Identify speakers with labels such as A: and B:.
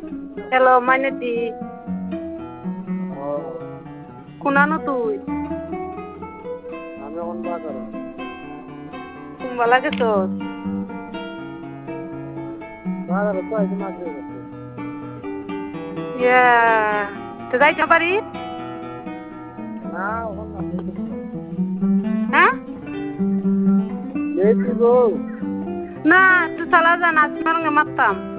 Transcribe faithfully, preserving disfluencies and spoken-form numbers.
A: hello মাইনেতি
B: ও
A: কোনানো তুই
B: আমি এখন বাজারে
A: কুম্বালা গেছস
B: বাজারে তো আইতে মাছ হয়ে গেছে
A: ইয়া তো যাইতে পারি
B: না এখন না
A: হ্যাঁ
B: লেট দিব
A: না তুই চালা যা নাচ মারঙ্গে মারতাম